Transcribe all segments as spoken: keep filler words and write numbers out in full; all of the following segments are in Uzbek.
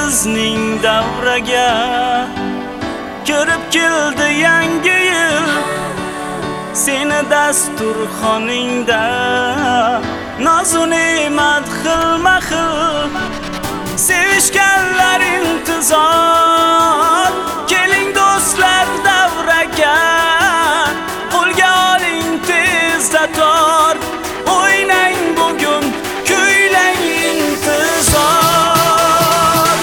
bizning davraga. Kirib keldi yangi yil, seni dasturxoningda nozu ne'mat xilma-xil. Sevishganlar intizor, keling do'stlar davraga. Qo'lga oling tezda tor, o'ynang bugun, kuylang intizor.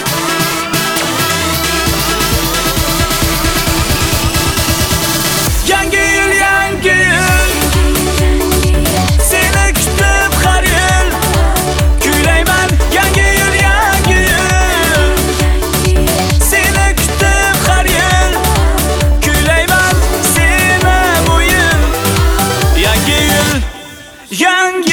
Yangi yil, yangi yil, seni kutib har yil kuylayman. Yangi yil, yangi yil, seni kutib har yil kuylayman. Seni bu yil, yangi yil, yangi